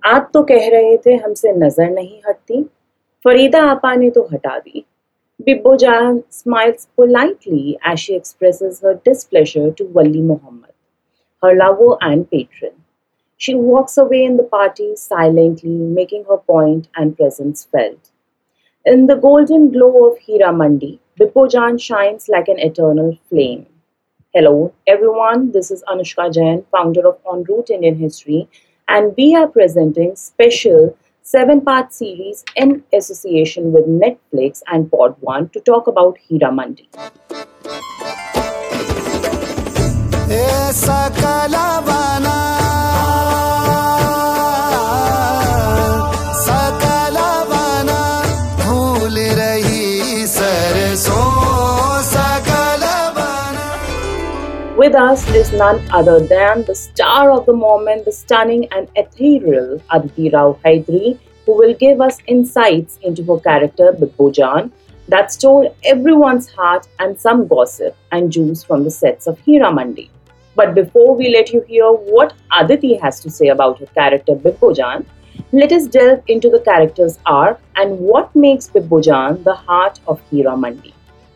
आज तो कह रहे थे हमसे नजर नहीं हटती, फरीदा आपा ने तो हटा दी. Bibbo Jan smiles politely as she expresses her displeasure to Wali Muhammad, her lover and patron. She walks away in the party silently, making her point and presence felt. In the golden glow of Hira Mandi, Bibbo Jan shines like an eternal flame. Hello, everyone. This is Anushka Jain, founder of En Route Indian History, and we are presenting special 7-part series in association with Netflix and Pod One to talk about Hira Mandi. With us is none other than the star of the moment, the stunning and ethereal Aditi Rao Hydari, who will give us insights into her character Bibbo Jan that stole everyone's heart and some gossip and juice from the sets of Hira Mandi. But before we let you hear what Aditi has to say about her character Bibbo Jan, let us delve into the character's arc and what makes Bibbo Jan the heart of Hira Mandi.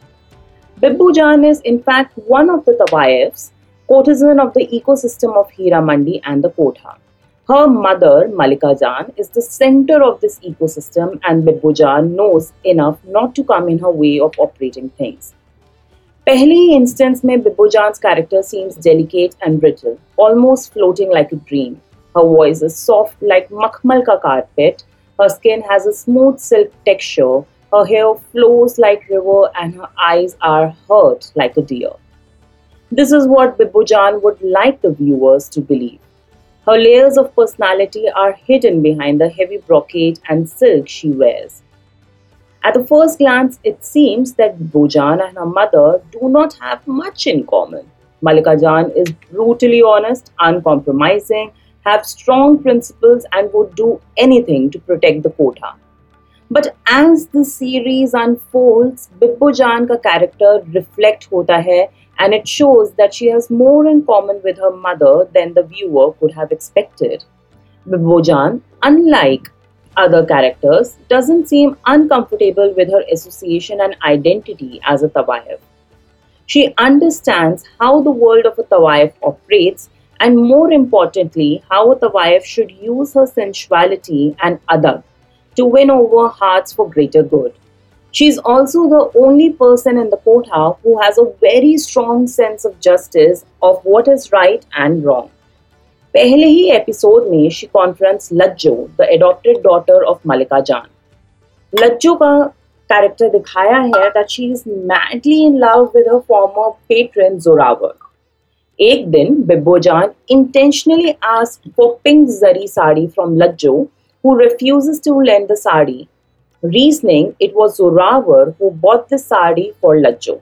Bibbo Jan is in fact one of the Tawaifs, courtesan of the ecosystem of Hira Mandi and the Kotha. Her mother, Malika Jan, is the center of this ecosystem and Bibbo Jan knows enough not to come in her way of operating things. Pehli instance mein Bibbo Jan's character seems delicate and brittle, almost floating like a dream. Her voice is soft like makhmal ka carpet, her skin has a smooth silk texture, her hair flows like river and her eyes are hurt like a deer. This is what Bibbo Jan would like the viewers to believe. Her layers of personality are hidden behind the heavy brocade and silk she wears. At the first glance, it seems that Bibbo Jan and her mother do not have much in common. Malika Jan is brutally honest, uncompromising, have strong principles and would do anything to protect the Kotha. But as the series unfolds, Bibbo Jan ka character reflect hota hai and it shows that she has more in common with her mother than the viewer could have expected. Bibbo Jan, unlike other characters, doesn't seem uncomfortable with her association and identity as a Tawaif. She understands how the world of a Tawaif operates and more importantly, how a Tawaif should use her sensuality and adab to win over hearts for greater good. She is also the only person in the Kotha who has a very strong sense of justice of what is right and wrong. पहले ही episode में she confronts Lajjo, the adopted daughter of Malika Jan. Lajjo का character दिखाया है that she is madly in love with her former patron Zorawar. एक दिन Bibbo Jan intentionally asked for pink zari sari from Lajjo, who refuses to lend the sari, reasoning it was Zorawar who bought the sari for Lajjo.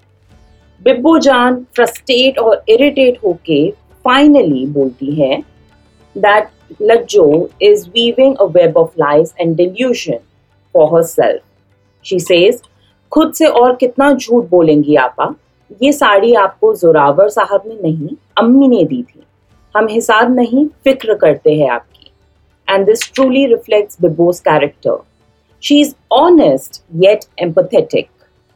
Bibbo Jan, frustrate or irritate होके finally बोलती है that Lajjo is weaving a web of lies and delusion for herself. She says, खुद से और कितना झूठ बोलेंगी आपा? ये साड़ी आपको जोरावर साहब ने नहीं, अम्मी ने दी थी. हम हिसाब नहीं, फिक्र करते हैं आपकी. And this truly reflects Bibbo's character. She is honest yet empathetic.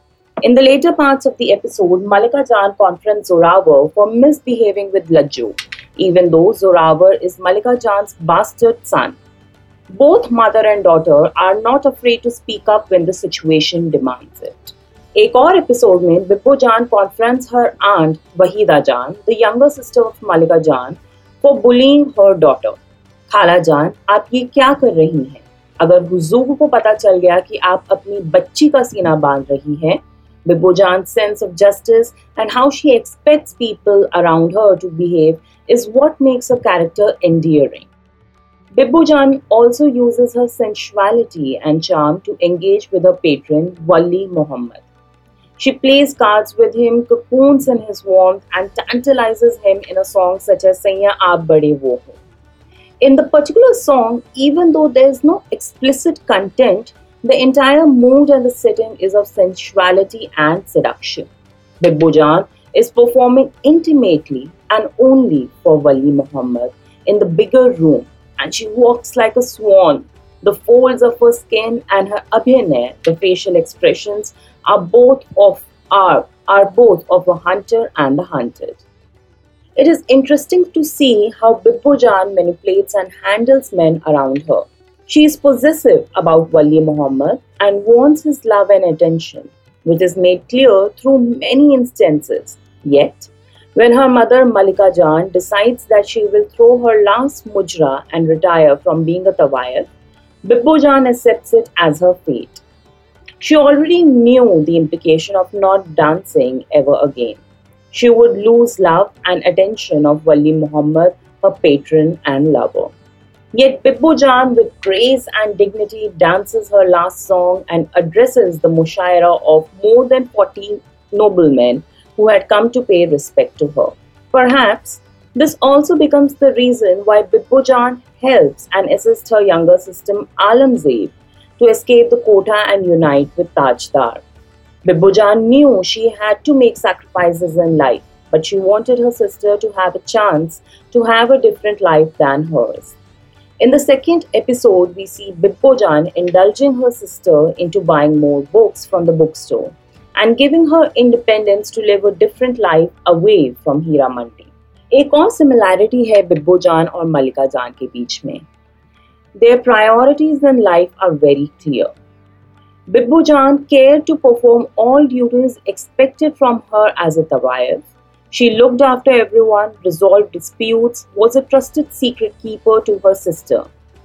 In the later parts of the episode, Malika Jan confronts Zorawar for misbehaving with Lajjo, even though Zorawar is Malika Jan's bastard son. Both mother and daughter are not afraid to speak up when the situation demands it. एक और episode में Bibbo Jan confronts her aunt Wahida Jan, the younger sister of Malika Jan, for bullying her daughter. खाला जान, आप ये क्या कर रही हैं? अगर हुजूर को पता चल गया कि आप अपनी बच्ची का सीना बांध रही हैं, Bibbo Jan's sense of justice and how she expects people around her to behave is what makes her character endearing. Bibbo Jan also uses her sensuality and charm to engage with her patron Wali Muhammad. She plays cards with him, cocoons in his warmth and tantalizes him in a song such as Saiya Aap Bade Wo Ho. In the particular song, even though there is no explicit content, the entire mood and the setting is of sensuality and seduction. Bibbo Jan is performing intimately and only for Wali Muhammad in the bigger room, and she walks like a swan. The folds of her skin and her abhinay, the facial expressions, are both of are both of a hunter and the hunted. It is interesting to see how Bibbojan manipulates and handles men around her. She is possessive about Wali Muhammad and wants his love and attention, which is made clear through many instances. Yet, when her mother Malika Jan decides that she will throw her last mujra and retire from being a tawayef, Bibbo Jan accepts it as her fate. She already knew the implication of not dancing ever again. She would lose love and attention of Wali Muhammad, her patron and lover. Yet Bibbo Jan, with grace and dignity, dances her last song and addresses the mushaira of more than 40 noblemen who had come to pay respect to her. Perhaps this also becomes the reason why Bibbo Jan helps and assists her younger sister Alamzeb to escape the quota and unite with Tajdar. Bibbo Jan knew she had to make sacrifices in life, but she wanted her sister to have a chance to have a different life than hers. In the second episode, we see Bibbojan indulging her sister into buying more books from the bookstore and giving her independence to live a different life away from Heera Mandi. एक और similarity है बिब्बो जान और मल्लिका जान के बीच में. Their priorities in life are very clear. Bibbo Jan cared to perform all duties expected from her as a tawayef. She looked after everyone, resolved disputes, was a trusted secret keeper to her sister,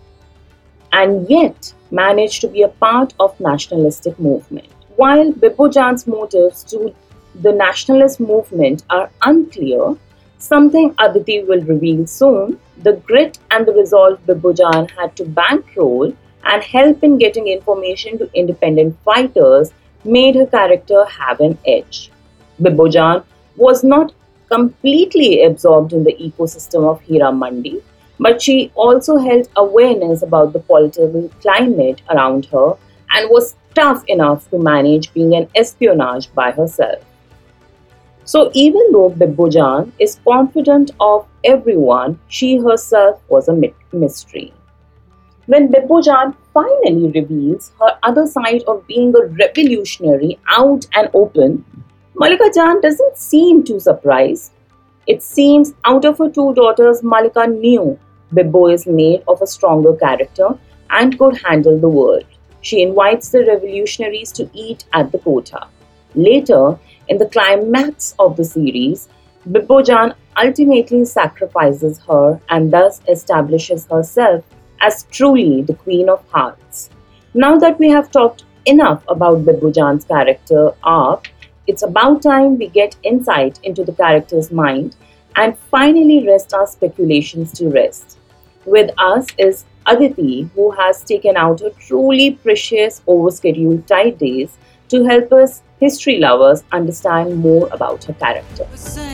and yet managed to be a part of nationalistic movement. While Bibbo Jan's motives to the nationalist movement are unclear, something Aditi will reveal soon, the grit and the resolve Bibbo Jan had to bankroll and help in getting information to independent fighters made her character have an edge. Bibbo Jan was not completely absorbed in the ecosystem of Hira Mandi, but she also held awareness about the political climate around her and was tough enough to manage being an espionage by herself. So even though Bibbo Jan is confident of everyone, she herself was a mystery. When Bibbo Jan finally reveals her other side of being a revolutionary out and open, Malika Jan doesn't seem too surprised. It seems out of her two daughters, Malika knew Bibbo is made of a stronger character and could handle the world. She invites the revolutionaries to eat at the quota. Later, in the climax of the series, Bibbo Jan ultimately sacrifices her and thus establishes herself as truly the Queen of Hearts. Now that we have talked enough about Bibbo Jan's character arc, it's about time we get insight into the character's mind and finally rest our speculations to rest. With us is Aditi, who has taken out her truly precious overscheduled tight days to help us history lovers understand more about her character.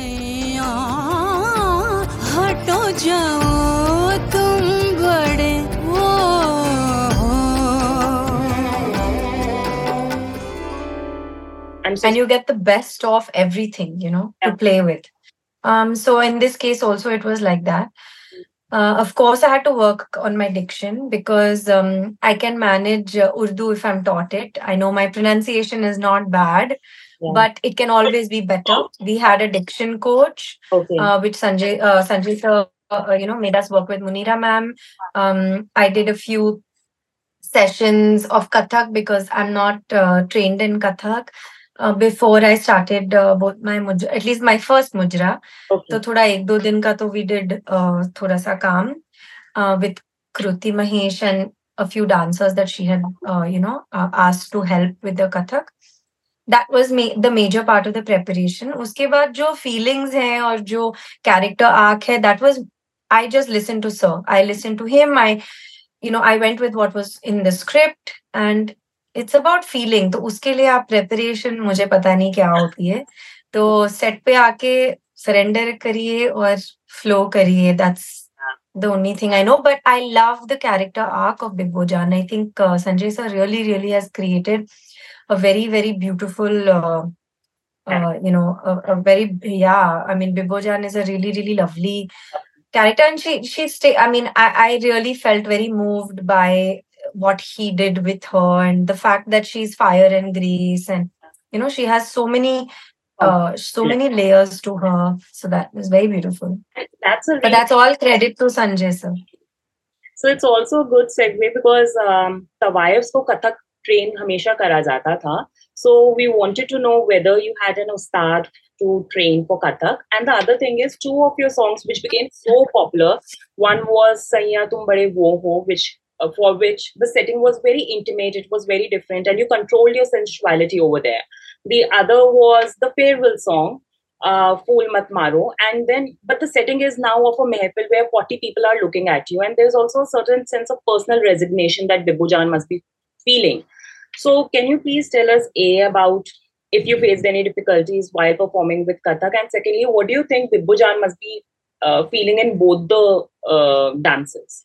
And you get the best of everything, to play with. So in this case also it was like that. Of course, I had to work on my diction because I can manage Urdu if I'm taught it. I know my pronunciation is not bad, but it can always be better. We had a diction coach, which Sanjay sir, made us work with Munira ma'am. I did a few sessions of Kathak because I'm not trained in Kathak. Before I started both my mujra, at least my first mujra, तो थोड़ा एक दो दिन का तो we did थोड़ा सा काम with Kruti Mahesh and a few dancers that she had asked to help with the Kathak. That was the major part of the preparation. उसके बाद जो feelings हैं और जो character arc है, that was, I just listened to sir. I listened to him. I went with what was in the script and it's about feeling. तो उसके लिए आप preparation मुझे पता नहीं क्या होती है. तो set पे आके surrender करिए और flow करिए. That's the only thing I know. But I love the character arc of Bibbo Jan. I think Sanjay sir really, really has created a very, very beautiful, a very, I mean, Bibbo Jan is a really, really lovely character, and I mean, I really felt very moved by what he did with her, and the fact that she's fire and grease, and she has so many layers to her. So that was very beautiful. That's a But really that's all credit to Sanjay sir. So it's also a good segue because Tawayefs को Kathak train हमेशा करा जाता था. So we wanted to know whether you had an ustad to train for Kathak. And the other thing is, two of your songs which became so popular. One was Saiya Tum Bade Wo Ho, for which the setting was very intimate, it was very different, and you controlled your sensuality over there. The other was the farewell song, Fool Mat Maro. And then, but the setting is now of a mehfil where 40 people are looking at you. And there's also a certain sense of personal resignation that Bibhu Jan must be feeling. So, can you please tell us, A, about if you faced any difficulties while performing with Kathak? And secondly, what do you think Bibhu Jan must be feeling in both the dances?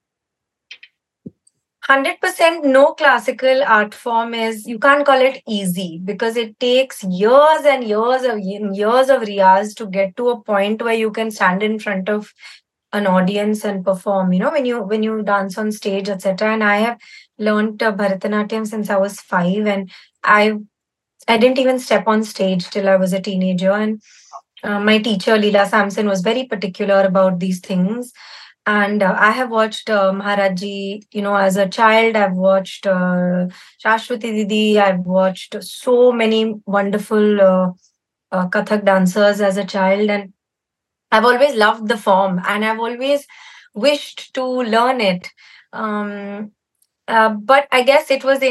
100% no classical art form is, you can't call it easy, because it takes years and years of riyaz to get to a point where you can stand in front of an audience and perform, when you dance on stage, etc. And I have learned Bharatanatyam since I was 5, and I didn't even step on stage till I was a teenager. And my teacher Leela Samson was very particular about these things. And I have watched Maharaji, as a child. I've watched Shashwati Didi. I've watched so many wonderful Kathak dancers as a child. And I've always loved the form, and I've always wished to learn it. But I guess it was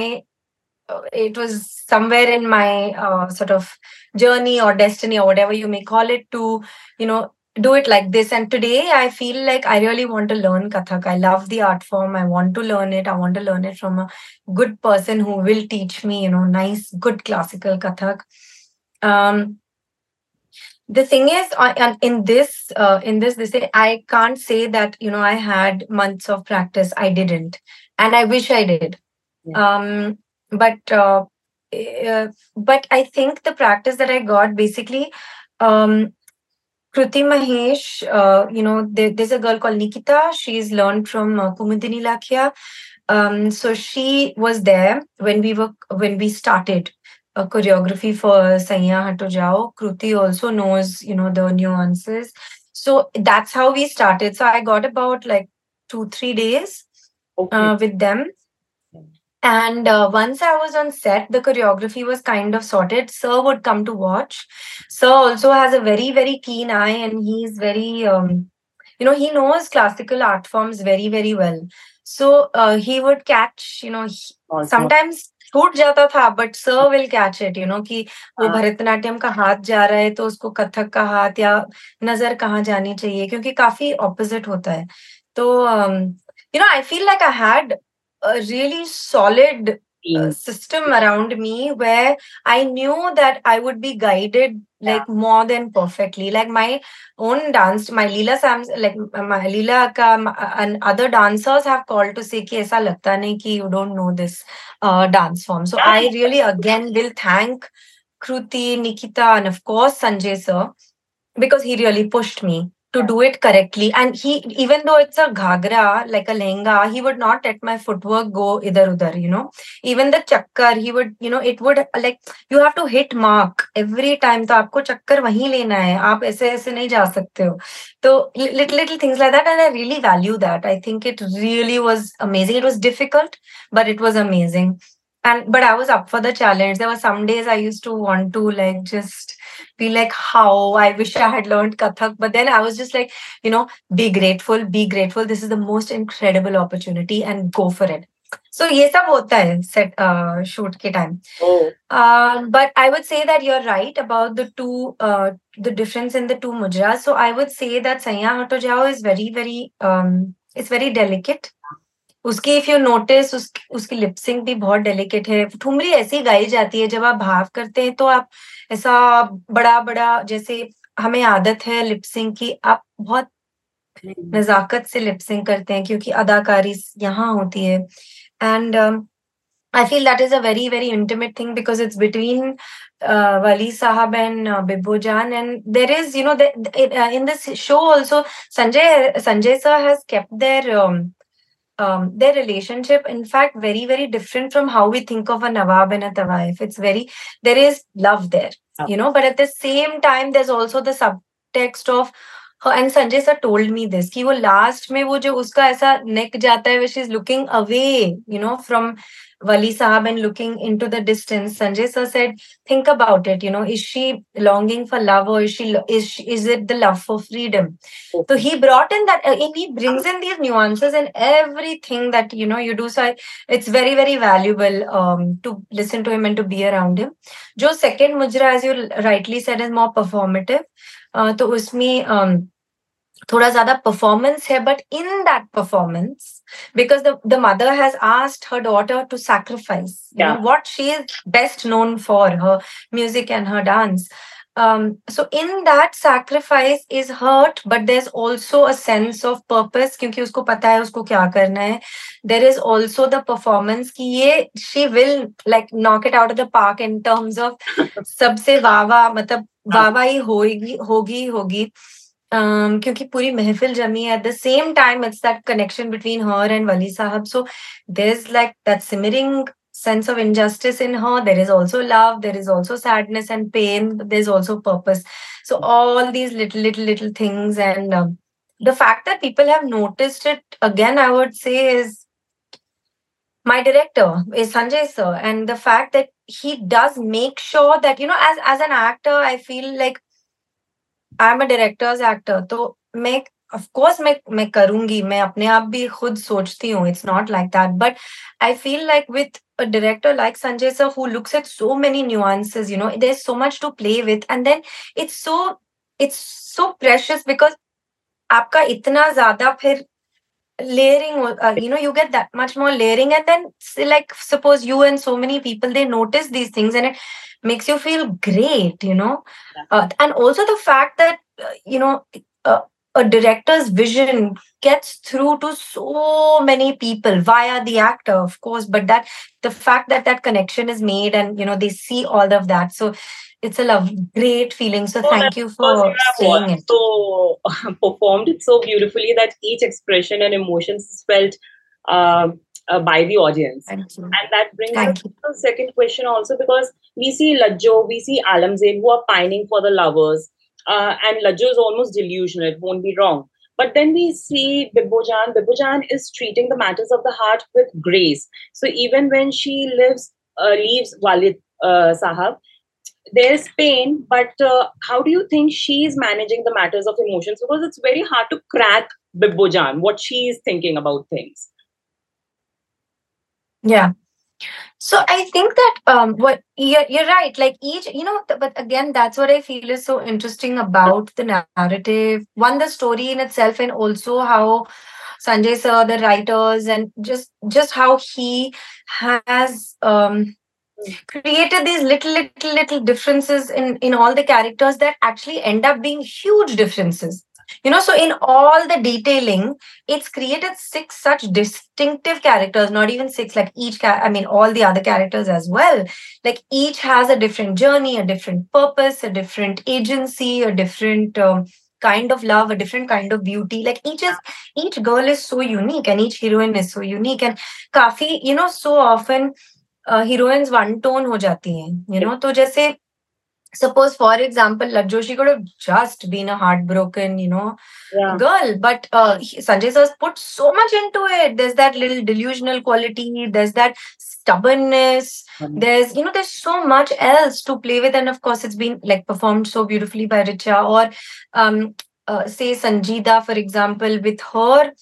somewhere in my sort of journey or destiny, or whatever you may call it, to, do it like this. And today I feel like I really want to learn Kathak. I love the art form. I want to learn it. I want to learn it from a good person who will teach me, nice, good classical Kathak. The thing is, in this, I can't say that, I had months of practice. I didn't. And I wish I did. Yeah. But I think the practice that I got, basically, Kruti Mahesh, there's a girl called Nikita. She's learned from Kumudini Lakhia. So she was there when we started a choreography for Saiya Hato Jao. Kruti also knows, the nuances. So that's how we started. So I got about like 2-3 days with them. And once I was on set, the choreography was kind of sorted. Sir would come to watch. Sir also has a very, very keen eye, and he's very, he knows classical art forms very, very well. So he would catch, sometimes छूट जाता था, but sir will catch it, कि वो भरतनाट्यम का हाथ जा रहा है तो उसको कथक का हाथ या नजर कहाँ जानी चाहिए, क्योंकि काफी opposite होता है. तो I feel like I had a really solid system around me, where I knew that I would be guided like more than perfectly. Like my own dance, my Leela Sams, like my Leela and other dancers have called to say कि ऐसा लगता नहीं कि you don't know this dance form. So I really again will thank Kruti, Nikita, and of course Sanjay sir, because he really pushed me to do it correctly. And he, even though it's a ghagra, like a lehenga, he would not let my footwork go idhar udhar, even the chakkar, he would, it would, like, you have to hit mark every time. तो आपको चक्कर वहीं लेना है, आप ऐसे ऐसे नहीं जा सकते हो. तो little things like that, and I really value that. I think it really was amazing. It was difficult, but it was amazing. But I was up for the challenge. There were some days I used to want to like just be like, how I wish I had learned Kathak. But then I was just like, be grateful. This is the most incredible opportunity, and go for it. So ये सब होता है set shoot के time. But I would say that you're right about the difference in the two mudras. So I would say that Saiya Hato Jao is very, very it's very delicate. उसकी if you notice उसकी lip sync भी बहुत delicate है. ठुमरी ऐसी गाई जाती है जब आप भाव करते हैं तो आप ऐसा बड़ा बड़ा, जैसे हमें आदत है लिपसिंग की, आप बहुत नजाकत से लिपसिंग करते हैं क्योंकि अदाकारी यहाँ होती है. And I feel that is a very, very intimate thing because it's between Wali Sahab and Bibbo Jan. And there is, in this show also, Sanjay sir has kept their relationship, in fact, very, very different from how we think of a Nawab and a Tawaif. There is love there, but at the same time, there's also the subtext of her. And Sanjay sir told me this, कि वो last में वो जो उसका ऐसा neck जाता है, where she's looking away, from Wali Sahab and looking into the distance. Sanjay sir said, think about it, is she longing for love, or is it the love for freedom? So he brought in that, and he brings in these nuances in everything that you do. So it's very, very valuable to listen to him and to be around him. Jo second mujra, as you rightly said, is more performative. तो उसमें थोड़ा ज़्यादा performance है, but in that performance, because the mother has asked her daughter to sacrifice, what she is best known for, her music and her dance. So in that, sacrifice is hurt, but there's also a sense of purpose, क्योंकि उसको पता है उसको क्या करना है. There is also the performance कि ये she will like knock it out of the park in terms of सबसे वावा, मतलब वावा ही होगी. क्योंकि पूरी महफिल जमी है. At the same time, it's that connection between her and Wali Sahab. So there's like that simmering sense of injustice in her. There is also love. There is also sadness and pain. But there's also purpose. So all these little things, and the fact that people have noticed it again, I would say, is my director is Sanjay sir, and the fact that he does make sure that as an actor, I feel like I'm a director's actor. तो मैं of course मैं करूंगी, मैं अपने आप भी खुद सोचती हूँ. It's not like that, but I feel like with a director like Sanjay sir, who looks at so many nuances, there's so much to play with, and then it's so precious because आपका इतना ज़्यादा फिर layering, you get that much more layering, and then like suppose you and so many people, they notice these things, and it makes you feel great. And also the fact that uh, a director's vision gets through to so many people via the actor, of course, but that the fact that that connection is made, and they see all of that, so it's a great feeling. So thank you for saying it. So performed it so beautifully that each expression and emotions is felt by the audience. And that brings us to the second question also, because we see Lajjo, we see Alamzeb, who are pining for the lovers, and Lajjo is almost delusional, it won't be wrong. But then we see Bibbo Jan is treating the matters of the heart with grace. So even when she leaves Walid Sahab, there's pain, but how do you think she's managing the matters of emotions? Because it's very hard to crack Bibbo Jan, what she is thinking about things. Yeah. So I think that what you're right. Like each, but again, that's what I feel is so interesting about the narrative. One, the story in itself, and also how Sanjay sir, the writers, and just how he has created these little differences in all the characters that actually end up being huge differences. So in all the detailing, it's created 6 such distinctive characters, not even 6, like all the other characters as well. Like each has a different journey, a different purpose, a different agency, a different kind of love, a different kind of beauty. Like each girl is so unique, and each heroine is so unique. And काफी, so often heroines one tone हो जाती हैं, तो जैसे suppose for example Lajjo, she could have just been a heartbroken girl, but Sanjay sir put so much into it. There's that little delusional quality, there's that stubbornness, there's so much else to play with, and of course it's been like performed so beautifully by Richa, or say Sanjeeda, for example, with her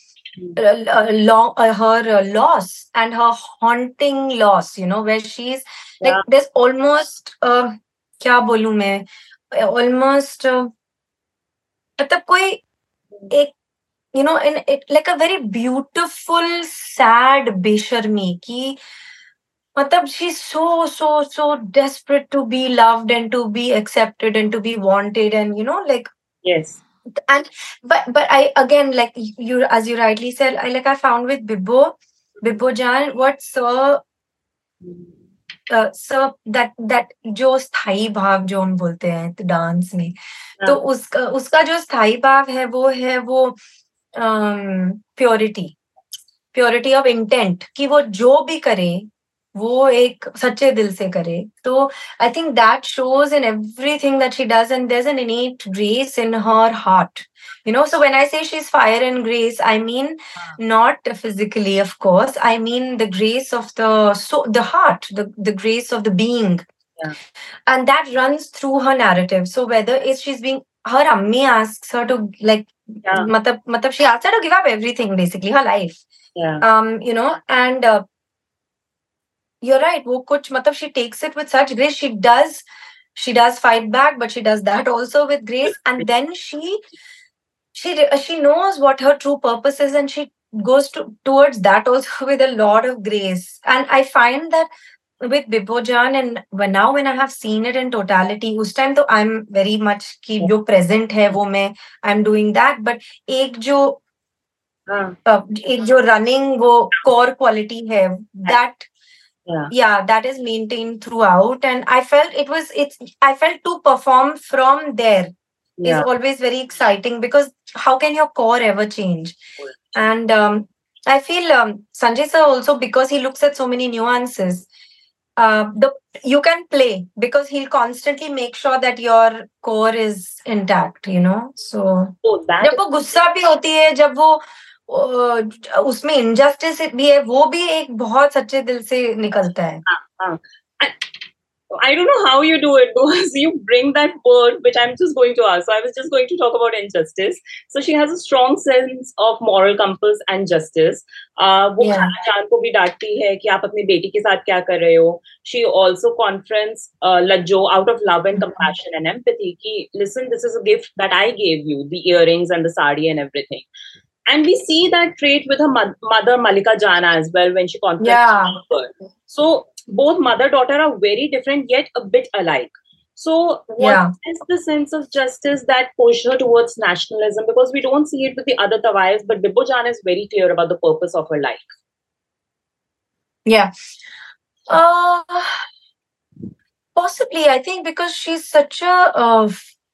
her loss and her haunting loss, where she's like there's almost क्या बोलूं मैं, almost मतलब कोई एक in it like a very beautiful sad बेशर्मी की, मतलब she's so desperate to be loved and to be accepted and to be wanted, and like yes. And but I again, like you, as you rightly said, I found with Bibbo Jan, what Sir सब that जो स्थाई भाव जो हम बोलते हैं dance में, तो उसका जो स्थाई भाव है वो प्योरिटी ऑफ इंटेंट, कि वो जो भी करे वो एक सच्चे दिल से करे. तो I think that shows in everything that she does, and there's an innate grace in her heart. So when I say she's fire and grace, I mean not physically, of course. I mean the grace of the heart, the grace of the being. Yeah. And that runs through her narrative. So whether it's she's being, her ammi asks her to like, matlab she asks her to give up everything, basically her life. Yeah. And you're right. वो कुछ matlab she takes it with such grace. She does fight back, but she does that also with grace. And then she knows what her true purpose is, and she goes towards that also with a lot of grace. And I find that with Bibojan, and now when I have seen it in totality, उस time तो I'm very much कि जो present है वो मैं I'm doing that. But एक जो running वो core quality है, that that is maintained throughout. And I felt to perform from there is always very exciting, because how can your core ever change? And I feel Sanjay sir also, because he looks at so many nuances, you can play because he'll constantly make sure that your core is intact, so जब वो गुस्सा भी होती है, जब वो उसमें injustice भी है, वो भी एक बहुत सच्चे दिल से निकलता है. I don't know how you do it, because you bring that word, which I'm just going to ask. So I was just going to talk about injustice. So she has a strong sense of moral compass and justice. वो खालाजान को भी डांटती है कि आप अपनी बेटी के साथ क्या कर रहे हो. She also confronts Lajjo out of love and compassion and empathy. कि listen, this is a gift that I gave you, the earrings and the sari and everything. And we see that trait with her mother Malika Jana as well when she confronts her. So both mother-daughter are very different yet a bit alike. So what is the sense of justice that pushed her towards nationalism? Because we don't see it with the other Tawais, but Bibojan is very clear about the purpose of her life. Yeah. Possibly, I think because she's such a...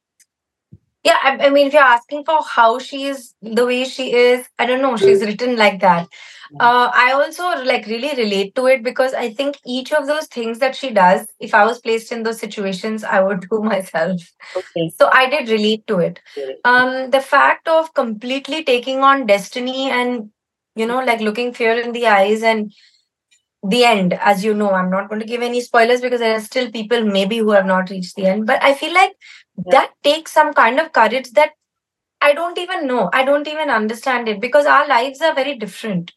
I mean, if you're asking for how she is the way she is, I don't know, she's written like that. I also really relate to it, because I think each of those things that she does, if I was placed in those situations, I would do myself. Okay. So I did relate to it. The fact of completely taking on destiny and, looking fear in the eyes and the end, as you know, I'm not going to give any spoilers because there are still people maybe who have not reached the end. But I feel like that takes some kind of courage that I don't even know. I don't even understand it, because our lives are very different.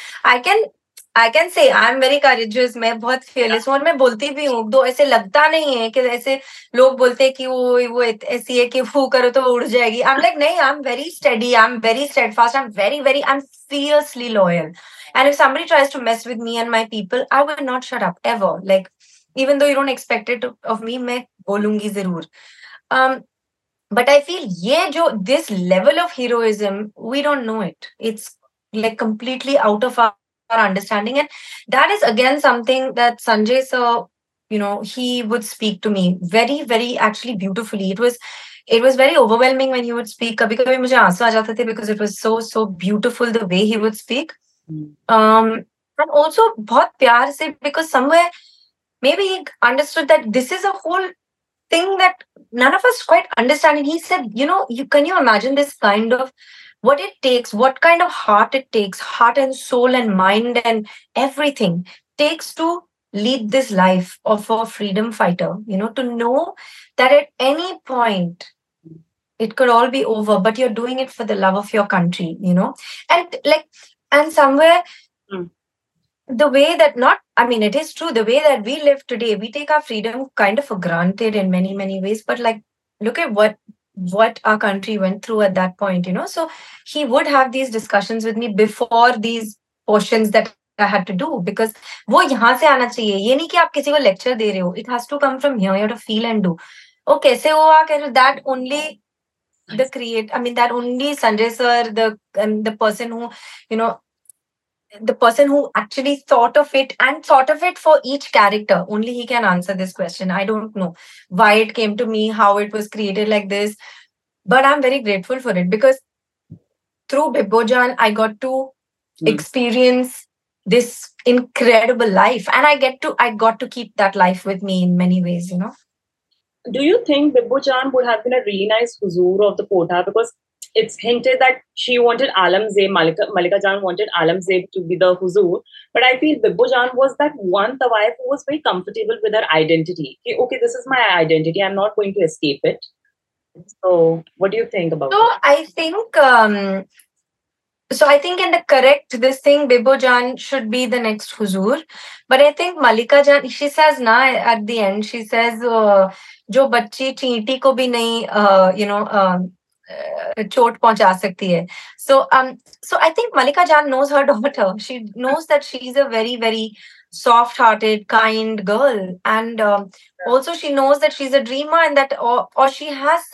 I can say I'm very courageous. मैं बहुत fearless हूँ और मैं बोलती भी हूँ. तो ऐसे लगता नहीं है कि ऐसे लोग बोलते हैं कि वो ऐसी है कि वो करो तो वो उड़ जाएगी. I'm like नहीं, I'm very steady. I'm very steadfast. I'm fiercely loyal. And if somebody tries to mess with me and my people, I will not shut up ever. Like, even though you don't expect it of me, मैं बोलूंगी जरूर. But I feel this level of heroism, we don't know it. It's like completely out of our understanding. And that is again something that Sanjay sir, he would speak to me very, very actually beautifully. It was very overwhelming when he would speak. कभी-कभी मुझे आंसू आ जाते थे, because it was so beautiful the way he would speak. And also बहुत प्यार से, because somewhere maybe he understood that this is a whole thing that none of us quite understand. And he said, can you imagine this kind of what it takes, what kind of heart it takes, heart and soul and mind and everything takes to lead this life of a freedom fighter, to know that at any point it could all be over, but you're doing it for the love of your country, and somewhere the way that it is true, the way that we live today, we take our freedom kind of for granted in many, many ways. But look at what our country went through at that point, So he would have these discussions with me before these portions that I had to do, because वो यहाँ से आना चाहिए. ये नहीं कि आप किसी को lecture दे रहे हो. It has to come from here. You have to feel and do. Oh, कैसे हुआ? That only that only Sanjay sir, the person who, the person who actually thought of it and thought of it for each character. Only he can answer this question. I don't know why it came to me, how it was created like this, but I'm very grateful for it because through Bibbojan, I got to experience this incredible life, and I got to keep that life with me in many ways. Do you think Bibbo Jan would have been a really nice Huzur of the Kotha? Because it's hinted that she wanted Alamzeb, Malika Jan wanted Alamzeb to be the Huzur. But I feel Bibbo Jan was that one Tawaif who was very comfortable with her identity. Okay, this is my identity. I'm not going to escape it. So, what do you think about So it? I think in the correct this thing, Bibbo Jan should be the next Huzur. But I think Malika Jan, she says na at the end, she says, जो बच्ची चींटी को भी नहीं चोट पहुंचा सकती है. So I think Malika Jan knows her daughter. She knows that she's a very, very soft-hearted, kind girl, and also she knows that she's a dreamer, and that or she has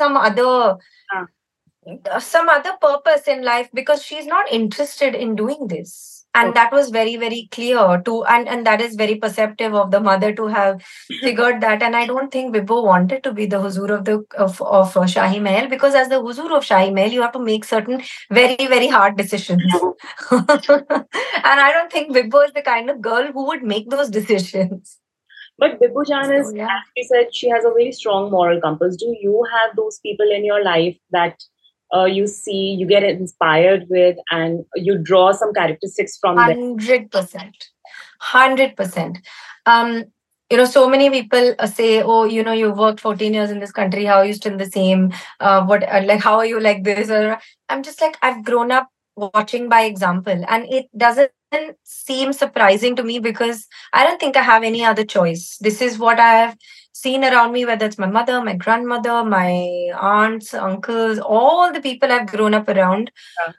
some other purpose in life because she's not interested in doing this. And that was very, very clear to, and that is very perceptive of the mother to have figured that. And I don't think Bibbo wanted to be the Huzur of Shahi Mahal, because as the Huzur of Shahi Mahal, you have to make certain very, very hard decisions. And I don't think Bibbo is the kind of girl who would make those decisions. But Bibbo Jan is, yeah. as we said, she has a very strong moral compass. Do you have those people in your life that you see, you get inspired with, and you draw some characteristics from them? 100%. 100%. So many people say, oh, you worked 14 years in this country. How are you still the same? How are you like this? Or I'm just like, I've grown up watching by example, and it doesn't seem surprising to me because I don't think I have any other choice. This is what I have seen around me, whether it's my mother, my grandmother, my aunts, uncles, all the people I've grown up around.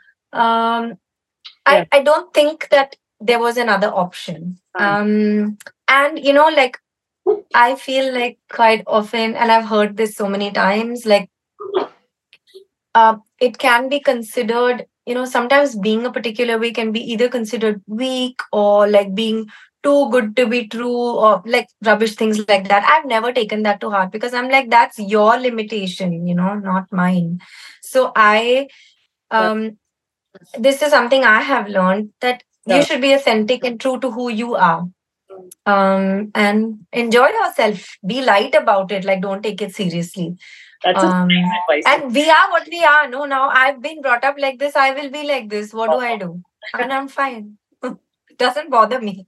I don't think that there was another option. And I feel like quite often, and I've heard this so many times, like it can be considered, sometimes being a particular way can be either considered weak or like being too good to be true or like rubbish things like that. I've never taken that to heart because I'm like, that's your limitation, not mine. So this is something I have learned, that you should be authentic and true to who you are. And enjoy yourself. Be light about it. Like, don't take it seriously. That's nice advice. And we are what we are. No, now I've been brought up like this. I will be like this. What do I do? And I'm fine. Doesn't bother me.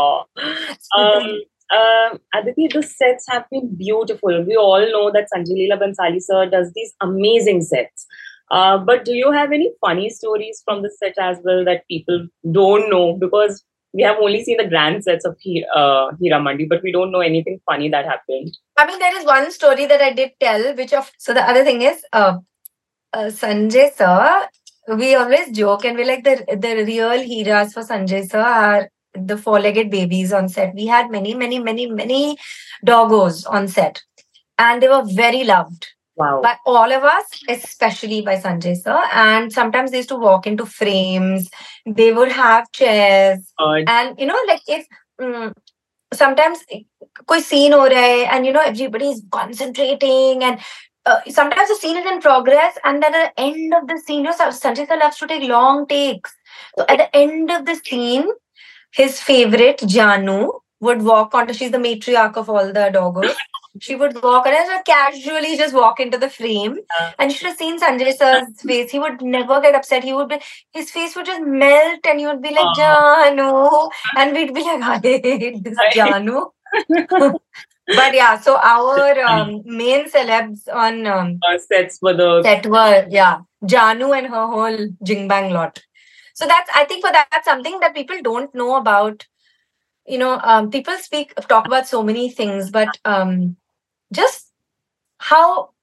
Aditi, the sets have been beautiful. We all know that Sanjay Leela Bhansali sir does these amazing sets. But do you have any funny stories from the set as well that people don't know? Because we have only seen the grand sets of Hira Mandi, but we don't know anything funny that happened. I mean, there is one story that I did tell, so the other thing is, Sanjay sir, we always joke and we're like, the real Hiras for Sanjay sir are the four-legged babies on set. We had many, many, many, many doggos on set, and they were very loved. Wow. By all of us, especially by Sanjay sir. And sometimes they used to walk into frames. They would have chairs. And, if sometimes koi scene ho raha hai, and, everybody is concentrating, and sometimes the scene is in progress, and then at the end of the scene, Sanjay sir loves to take long takes. So at the end of the scene, his favorite, Janu, would walk onto, she's the matriarch of all the doggos. She would walk and casually just walk into the frame. And you should have seen Sanjay sir's face. He would never get upset. His face would just melt, and he would be like, Janu. And we'd be like, hey, this Janu. But yeah, so our main celebs on sets were Janu and her whole Jingbang lot. So I think that's something that people don't know about. People talk about so many things, but just how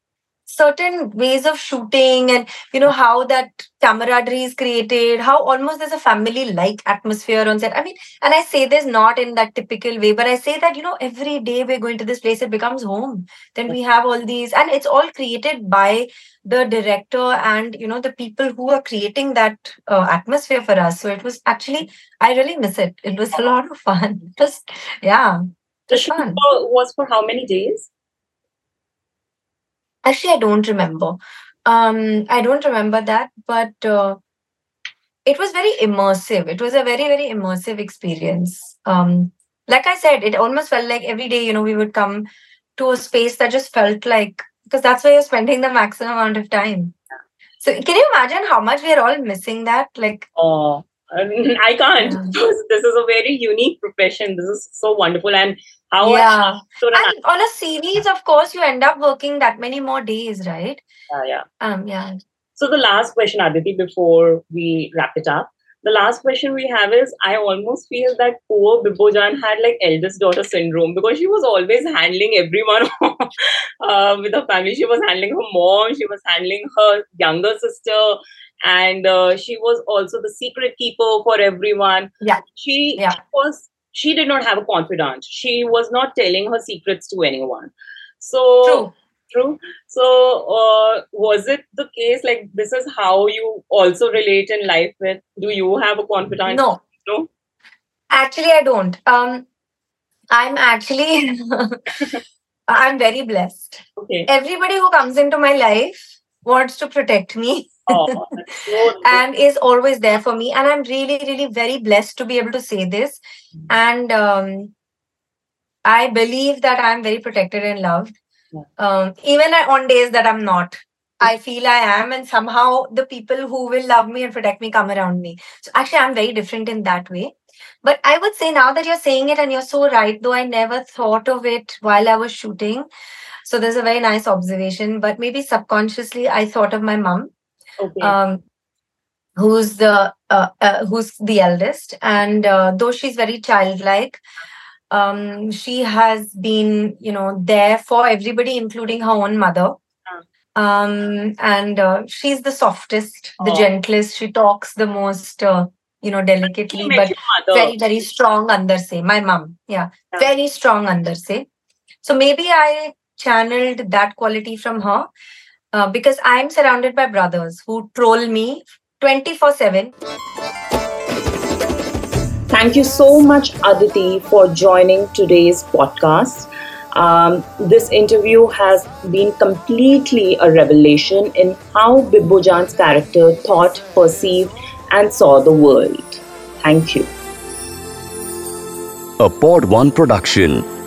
certain ways of shooting, and how that camaraderie is created, how almost there's a family like atmosphere on set. I mean, and I say this not in that typical way, but I say that every day we're going to this place, it becomes home. Then we have all these, and it's all created by the director and the people who are creating that atmosphere for us. So it was actually, I really miss it. It was a lot of fun. Just yeah, the shoot was for how many days? Actually, I don't remember. I don't remember that, but it was very immersive. It was a very, very immersive experience. Like I said, it almost felt like every day, we would come to a space that just felt like, because that's where you're spending the maximum amount of time. So can you imagine how much we are all missing that? Like, I can't. Yeah. This is a very unique profession. This is so wonderful. And how and on a series, of course, you end up working that many more days, right? Yeah. So the last question, Aditi, before we wrap it up, the last question we have is, I almost feel that poor Bibbojan had like eldest daughter syndrome, because she was always handling everyone with her family. She was handling her mom, she was handling her younger sister, and she was also the secret keeper for everyone. Yeah. She did not have a confidant. She was not telling her secrets to anyone. So True. So, was it the case, like, this is how you also relate in life with? Do you have a confidant? No. Actually, I don't. I'm actually, I'm very blessed. Okay. Everybody who comes into my life wants to protect me. And is always there for me. And I'm really, really very blessed to be able to say this. And I believe that I'm very protected and loved. Even on days that I'm not, I feel I am, and somehow the people who will love me and protect me come around me. So actually, I'm very different in that way. But I would say, now that you're saying it, and you're so right, though I never thought of it while I was shooting. So there's a very nice observation, but maybe subconsciously I thought of my mom, who's the eldest, and though she's very childlike, she has been, there for everybody, including her own mother. And she's the softest, the gentlest. She talks the most, delicately, but very, very strong under se. My mom, very strong under se. So maybe I channeled that quality from her, because I'm surrounded by brothers who troll me 24/7. Thank you so much, Aditi, for joining today's podcast. This interview has been completely a revelation in how Bibbojan's character thought, perceived, and saw the world. Thank you. A Pod One production.